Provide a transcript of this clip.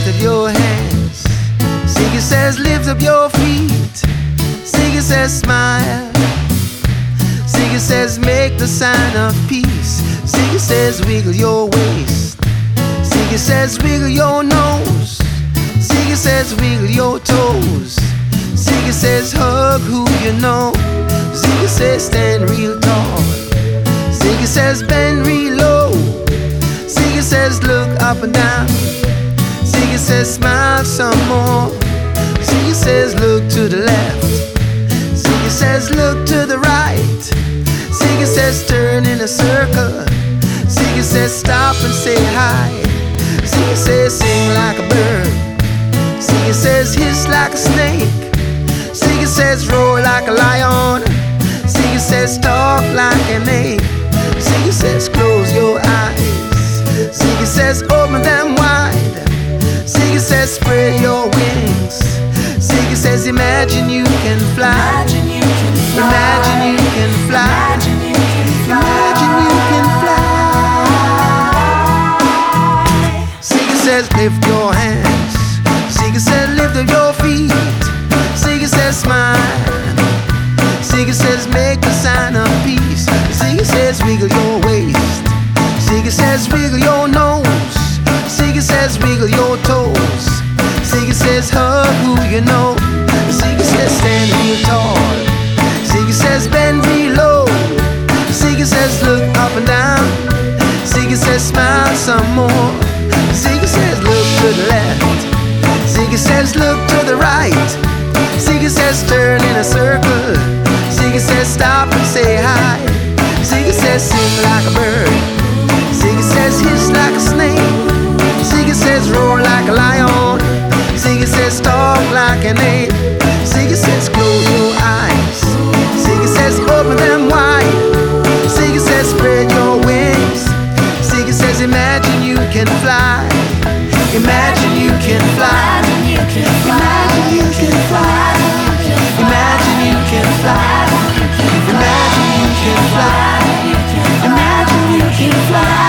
lift up your hands. Ziggy says lift up your feet. Ziggy says smile. Ziggy says make the sign of peace. Ziggy says wiggle your waist. Ziggy says wiggle your nose. Ziggy says wiggle your toes. Ziggy says hug who you know. Ziggy says stand real tall. Ziggy says bend real low. Ziggy says look up and down. Ziggy says smile some more. Ziggy says look to the left. Ziggy says look to the right. Ziggy says turn in a circle. Ziggy says stop and say hi. Ziggy says sing like a bird. Ziggy says hiss like a snake. Ziggy says roar like a lion. Ziggy says talk like an ape. Ziggy says close your eyes. Ziggy says open them wide. Ziggy says spread your wings. Ziggy says imagine you can fly. Imagine you can fly. Imagine you can fly. Imagine you can fly. Ziggy says lift your hands. Ziggy says lift up your feet. Ziggy says smile. Ziggy says make the sign of peace. Ziggy says wiggle your waist. Ziggy says wiggle your nose. Ziggy says wiggle your toes. Ziggy says hug who you know. Ziggy says stand real tall. Ziggy says bend real low. Ziggy says look up and down. Ziggy says smile some more. Ziggy says look to the left. Ziggy says look to the right. Ziggy says turn in a circle. Ziggy says stop and say hi. Ziggy says sing like a bird. Ziggy says hiss like a snake. Ziggy says roar like a lion. Ziggy says talk like an ape. Ziggy says close your eyes. Ziggy says open them wide. Ziggy says spread your wings. Ziggy says imagine you can fly. Imagine you can fly. Imagine you can fly. Imagine you can fly. Imagine you can fly. Imagine you can fly.